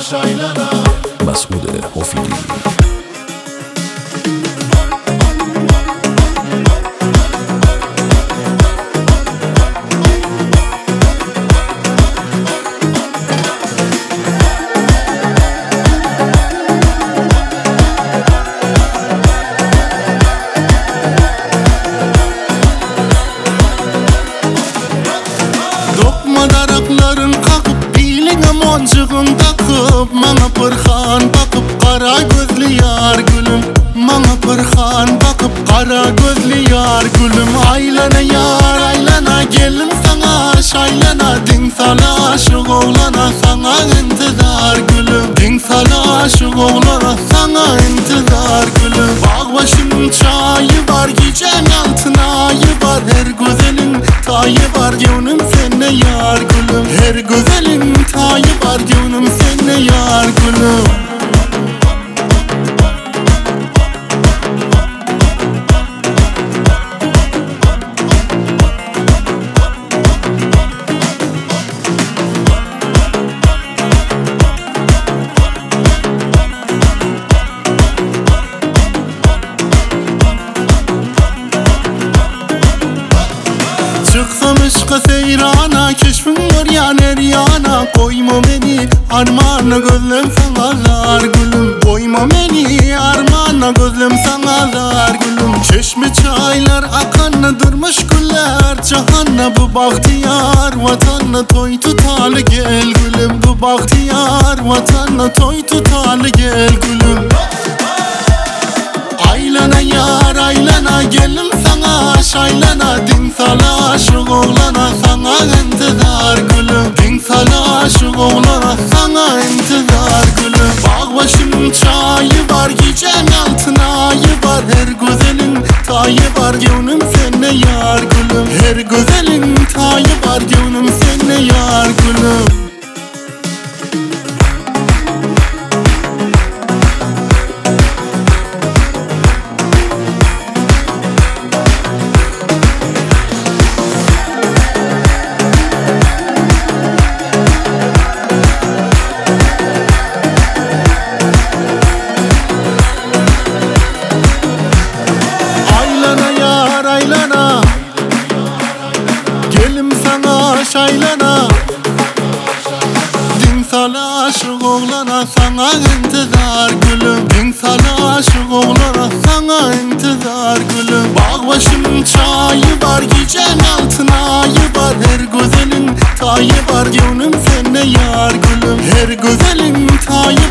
şaylana Masude Ofili. Darakların kakıp biline moncığın takıp Mana pırhan bakıp kara gözlü yar gülüm Mana pırhan bakıp kara gözlü yar gülüm Aylana yar aylana gelin sana şaylana Din sana aşık oğlana sana intizar gülüm Din sana aşık oğlana sana intizar gülüm Bağ başının çayı var gecen altına ayı var Her güzelin tayı var gönlüm senne yar gülüm Her güzelin tayı var gönlüm senne yar gülüm Çıksam ışka seyrana keşfim var ya neryana Koyma beni armağana gözlem sana zar gülüm Koyma beni armağana gözlem sana zar gülüm Çeşme çaylar akanna durmuş güller Cahanna bu bahtiyar vatanna toy tutalı gel gülüm Bu bahtiyar vatanna toy tutalı gel gülüm Aylana yar aylana gelin sana şaylana Din sana aşık oğlana sana intizar gülüm Din sana aşık oğlana sana intizar gülüm Bağ başının çayı var gecen altına ayı var Her güzelin tayı var gönlüm senne yar gülüm Her güzelin tayı var gönlüm senne yar gülüm Aylana gelim sana şaylana Din sana aşık oğlana sana intizar gülüm Din sana aşık oğlana sana intizar gülüm Bağ başının çayı var gecen altına ayı var Her güzelin tayı var gönlüm senne yar gülüm Her güzelin tayı